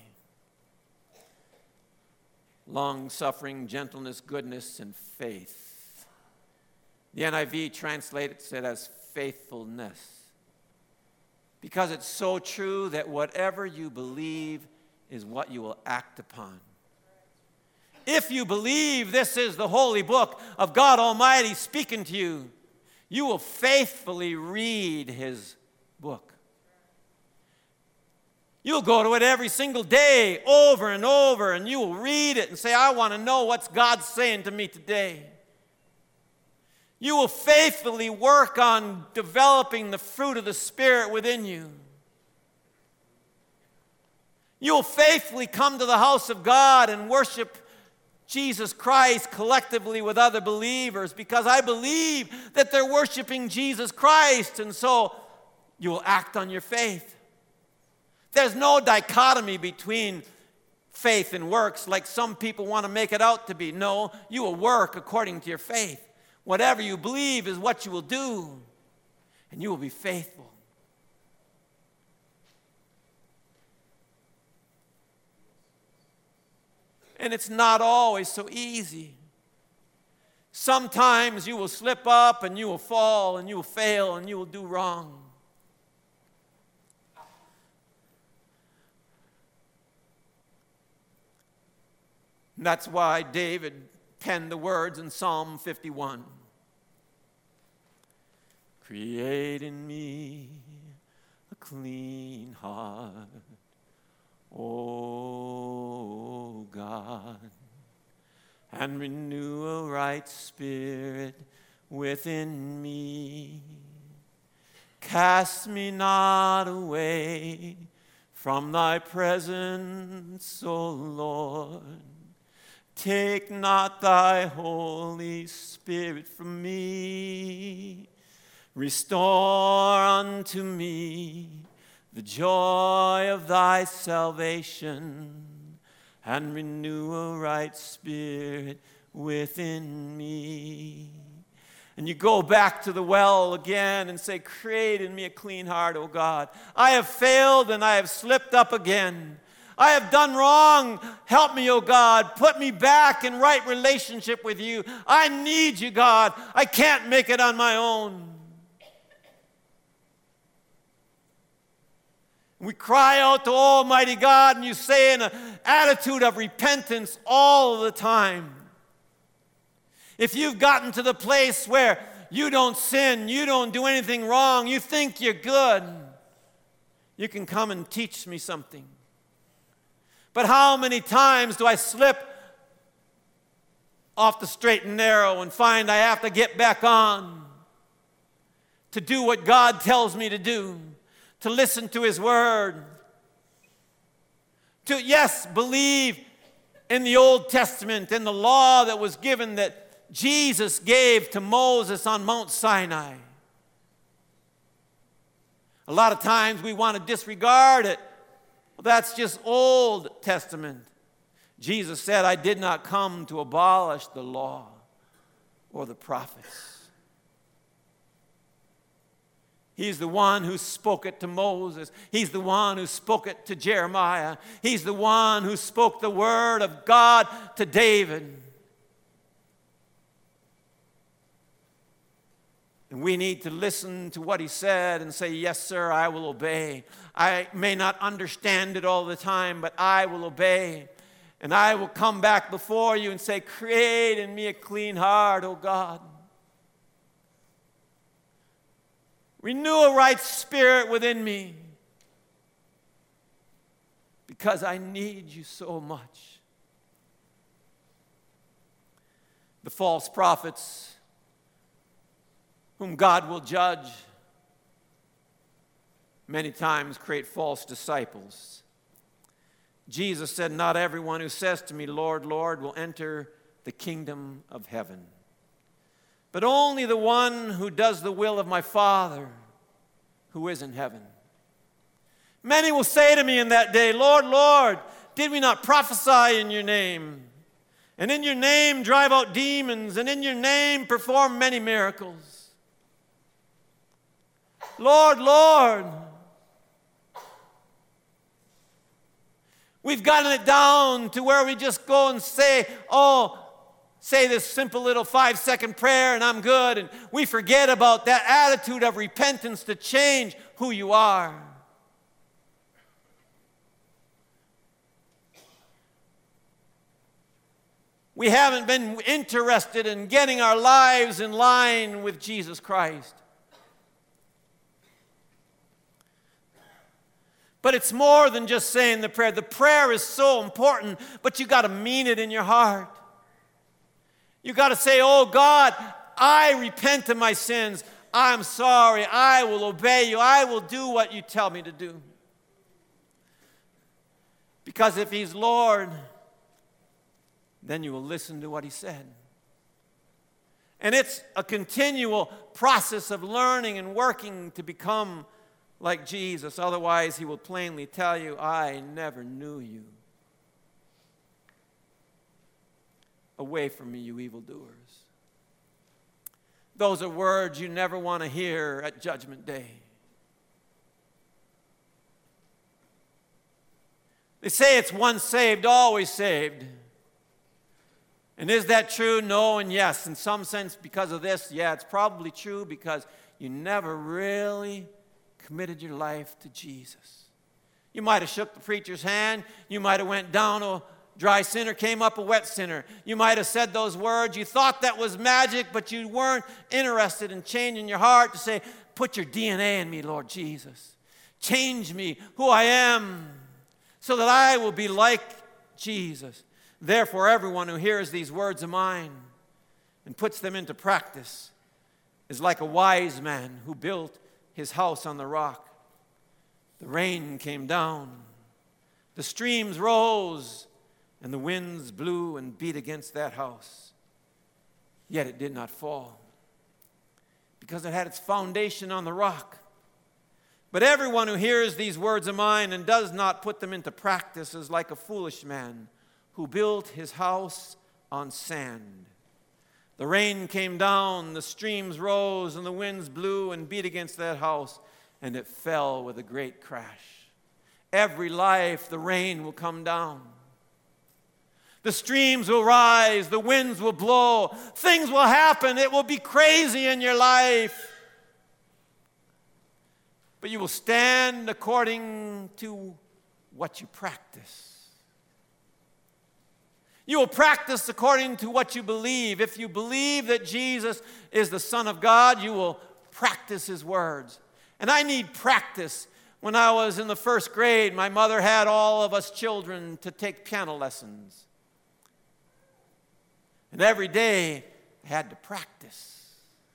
Long suffering, gentleness, goodness, and faith. The NIV translates it as faithfulness, because it's so true that whatever you believe is what you will act upon. If you believe this is the holy book of God Almighty speaking to you, you will faithfully read His book. You'll go to it every single day, over and over, and you will read it and say, I want to know what's God saying to me today. You will faithfully work on developing the fruit of the Spirit within you. You will faithfully come to the house of God and worship Jesus Christ collectively with other believers, because I believe that they're worshiping Jesus Christ, and so you will act on your faith. There's no dichotomy between faith and works like some people want to make it out to be. No, you will work according to your faith. Whatever you believe is what you will do, and you will be faithful. And it's not always so easy. Sometimes you will slip up and you will fall and you will fail and you will do wrong. And that's why David penned the words in Psalm 51. Create in me a clean heart, O God, and renew a right spirit within me. Cast me not away from thy presence, O Lord. Take not thy Holy Spirit from me. Restore unto me the joy of thy salvation, and renew a right spirit within me. And you go back to the well again and say, create in me a clean heart, O God. I have failed and I have slipped up again. I have done wrong. Help me, O God. Put me back in right relationship with you. I need you, God. I can't make it on my own. We cry out to Almighty God, and you say in an attitude of repentance all of the time. If you've gotten to the place where you don't sin, you don't do anything wrong, you think you're good, you can come and teach me something. But how many times do I slip off the straight and narrow and find I have to get back on to do what God tells me to do? To listen to His Word, to, yes, believe in the Old Testament and the law that was given that Jesus gave to Moses on Mount Sinai. A lot of times we want to disregard it. Well, that's just Old Testament. Jesus said, I did not come to abolish the law or the prophets. He's the one who spoke it to Moses. He's the one who spoke it to Jeremiah. He's the one who spoke the word of God to David. And we need to listen to what he said and say, yes, sir, I will obey. I may not understand it all the time, but I will obey. And I will come back before you and say, create in me a clean heart, O God. Renew a right spirit within me, because I need you so much. The false prophets whom God will judge many times create false disciples. Jesus said, not everyone who says to me, Lord, Lord, will enter the kingdom of heaven, but only the one who does the will of my Father who is in heaven. Many will say to me in that day, Lord, Lord, did we not prophesy in your name? And in your name drive out demons, and in your name perform many miracles? Lord, Lord. We've gotten it down to where we just go and say, say this simple little 5-second prayer and I'm good. And we forget about that attitude of repentance to change who you are. We haven't been interested in getting our lives in line with Jesus Christ. But it's more than just saying the prayer. The prayer is so important, but you got to mean it in your heart. You got to say, oh God, I repent of my sins. I'm sorry. I will obey you. I will do what you tell me to do. Because if he's Lord, then you will listen to what he said. And it's a continual process of learning and working to become like Jesus. Otherwise, he will plainly tell you, I never knew you. Away from me, you evildoers. Those are words you never want to hear at Judgment Day. They say it's once saved, always saved. And is that true? No and yes. In some sense, because of this, yeah, it's probably true because you never really committed your life to Jesus. You might have shook the preacher's hand. You might have went down a dry sinner, came up a wet sinner. You might have said those words. You thought that was magic, but you weren't interested in changing your heart to say, put your DNA in me, Lord Jesus. Change me, who I am, so that I will be like Jesus. Therefore, everyone who hears these words of mine and puts them into practice is like a wise man who built his house on the rock. The rain came down, the streams rose, and the winds blew and beat against that house. Yet it did not fall, because it had its foundation on the rock. But everyone who hears these words of mine and does not put them into practice is like a foolish man who built his house on sand. The rain came down, the streams rose, and the winds blew and beat against that house, and it fell with a great crash. Every life, the rain will come down. The streams will rise, the winds will blow, things will happen, it will be crazy in your life. But you will stand according to what you practice. You will practice according to what you believe. If you believe that Jesus is the Son of God, you will practice His words. And I need practice. When I was in the first grade, my mother had all of us children to take piano lessons. And every day, I had to practice.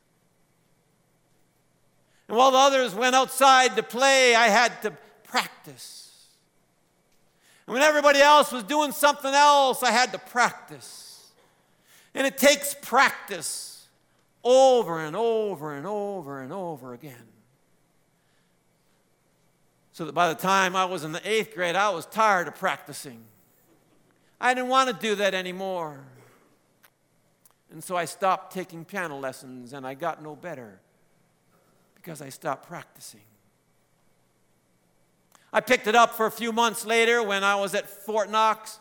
And while the others went outside to play, I had to practice. And when everybody else was doing something else, I had to practice. And it takes practice over and over and over and over again. So that by the time I was in the 8th grade, I was tired of practicing. I didn't want to do that anymore. And so I stopped taking piano lessons, and I got no better because I stopped practicing. I picked it up for a few months later when I was at Fort Knox.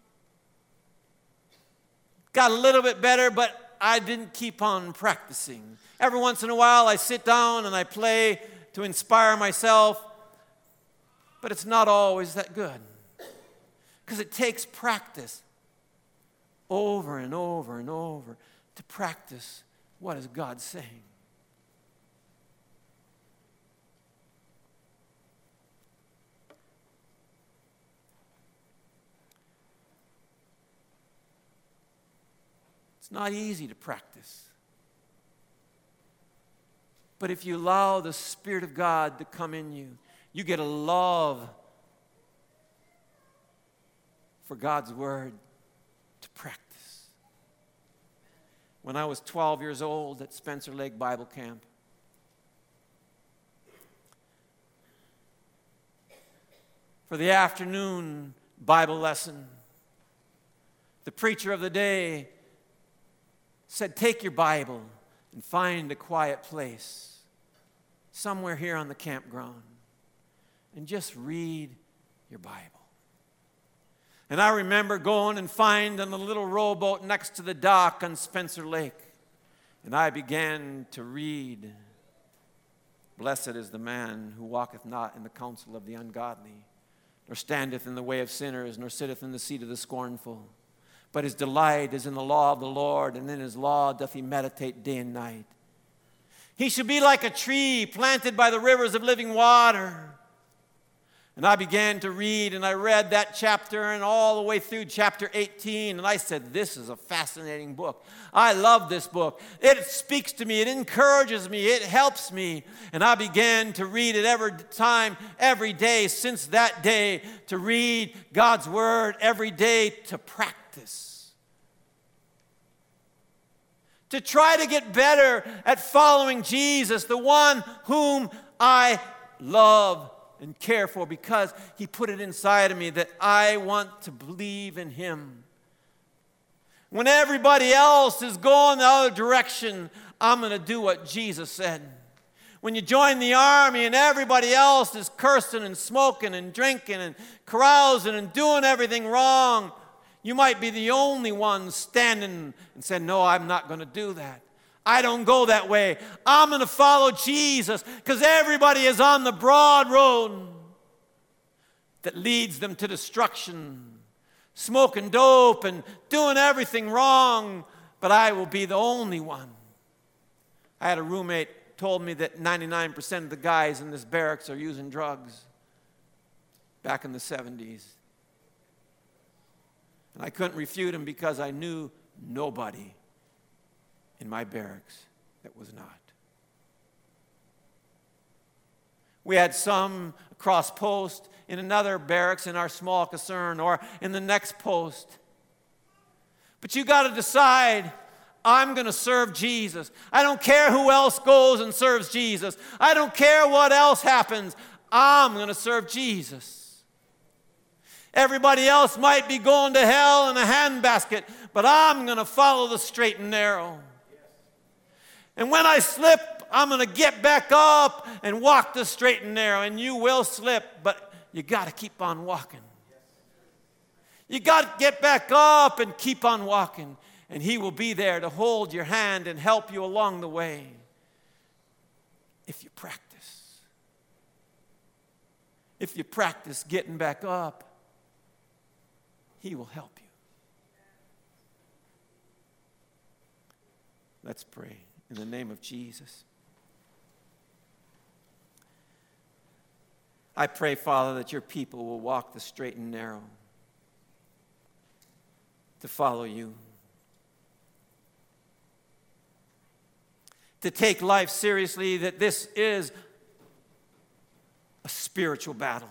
Got a little bit better, but I didn't keep on practicing. Every once in a while, I sit down and I play to inspire myself, but it's not always that good because it takes practice over and over and over to practice what is God saying. It's not easy to practice. But if you allow the Spirit of God to come in you, you get a love for God's Word to practice. When I was 12 years old at Spencer Lake Bible Camp, for the afternoon Bible lesson, the preacher of the day said, take your Bible and find a quiet place somewhere here on the campground and just read your Bible. And I remember going and finding a little rowboat next to the dock on Spencer Lake, and I began to read, blessed is the man who walketh not in the counsel of the ungodly, nor standeth in the way of sinners, nor sitteth in the seat of the scornful. But his delight is in the law of the Lord, and in his law doth he meditate day and night. He should be like a tree planted by the rivers of living water. And I began to read, and I read that chapter and all the way through chapter 18, and I said, this is a fascinating book. I love this book. It speaks to me. It encourages me. It helps me. And I began to read it every time, every day, since that day, to read God's Word every day to practice. To try to get better at following Jesus, the one whom I love and care for, because He put it inside of me that I want to believe in Him. When everybody else is going the other direction, I'm going to do what Jesus said. When you join the army and everybody else is cursing and smoking and drinking and carousing and doing everything wrong, You might be the only one standing and saying, no, I'm not going to do that. I don't go that way. I'm going to follow Jesus because everybody is on the broad road that leads them to destruction, smoking dope and doing everything wrong, but I will be the only one. I had a roommate told me that 99% of the guys in this barracks are using drugs back in the 70s. And I couldn't refute him because I knew nobody in my barracks that was not. We had some across post in another barracks in our small concern or in the next post. But you got to decide, I'm going to serve Jesus. I don't care who else goes and serves Jesus. I don't care what else happens. I'm going to serve Jesus. Everybody else might be going to hell in a handbasket, but I'm going to follow the straight and narrow. And when I slip, I'm going to get back up and walk the straight and narrow. And you will slip, but you got to keep on walking. You got to get back up and keep on walking. And He will be there to hold your hand and help you along the way if you practice. If you practice getting back up, He will help you. Let's pray in the name of Jesus. I pray, Father, that your people will walk the straight and narrow to follow you, to take life seriously, that this is a spiritual battle.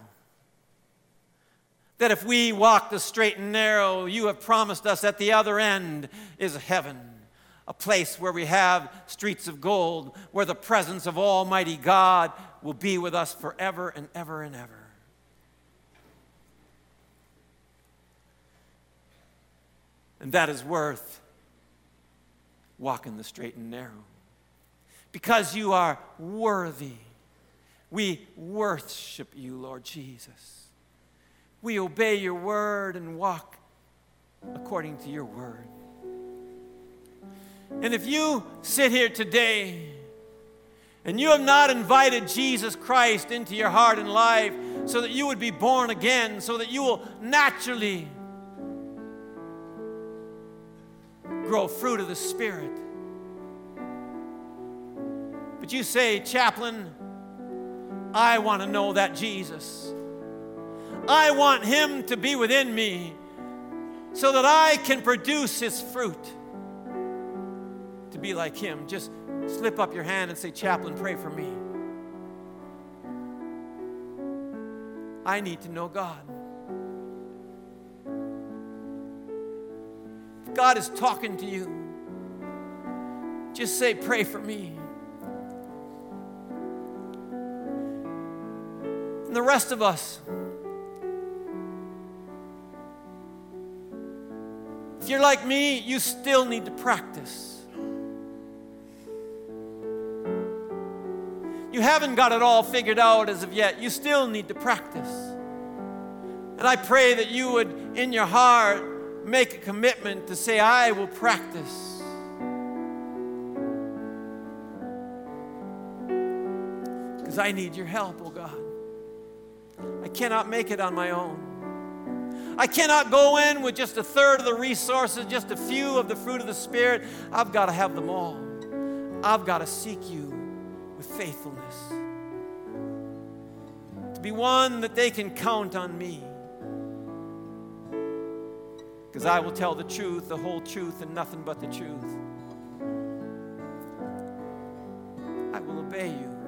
That if we walk the straight and narrow, you have promised us at the other end is heaven, a place where we have streets of gold, where the presence of Almighty God will be with us forever and ever and ever. And that is worth walking the straight and narrow. Because you are worthy. We worship you, Lord Jesus. We obey your word and walk according to your word. And if you sit here today and you have not invited Jesus Christ into your heart and life so that you would be born again, so that you will naturally grow fruit of the Spirit. But you say, Chaplain, I want to know that Jesus. I want Him to be within me so that I can produce His fruit. To be like Him, just slip up your hand and say, Chaplain, pray for me. I need to know God. If God is talking to you, just say, pray for me. And the rest of us, if you're like me, you still need to practice. You haven't got it all figured out as of yet. You still need to practice. And I pray that you would, in your heart, make a commitment to say, I will practice. Because I need your help, oh God. I cannot make it on my own. I cannot go in with just a third of the resources, just a few of the fruit of the Spirit. I've got to have them all. I've got to seek you with faithfulness. To be one that they can count on me. Because I will tell the truth, the whole truth, and nothing but the truth. I will obey you.